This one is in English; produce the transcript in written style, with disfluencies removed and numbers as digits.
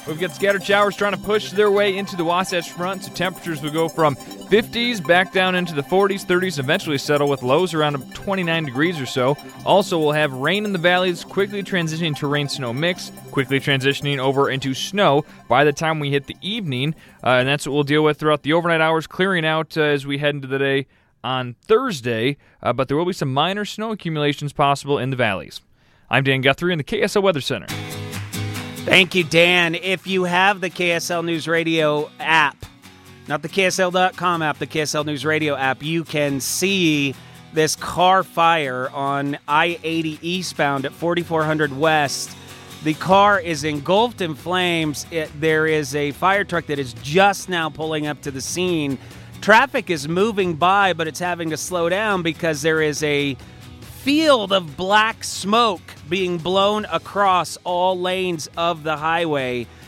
We've got scattered showers trying to push their way into the Wasatch Front, so temperatures will go from 50s back down into the 40s, 30s, eventually settle with lows around 29 degrees or so. Also, we'll have rain in the valleys, quickly transitioning to rain-snow mix, quickly transitioning over into snow by the time we hit the evening, and that's what we'll deal with throughout the overnight hours, clearing out as we head into the day on Thursday, but there will be some minor snow accumulations possible in the valleys. I'm Dan Guthrie in the KSL Weather Center. Thank you, Dan. If you have the KSL News Radio app, not the KSL.com app, the KSL News Radio app, you can see this car fire on I-80 eastbound at 4400 West. The car is engulfed in flames. There is a fire truck that is just now pulling up to the scene. Traffic is moving by, but it's having to slow down because there is a field of black smoke being blown across all lanes of the highway.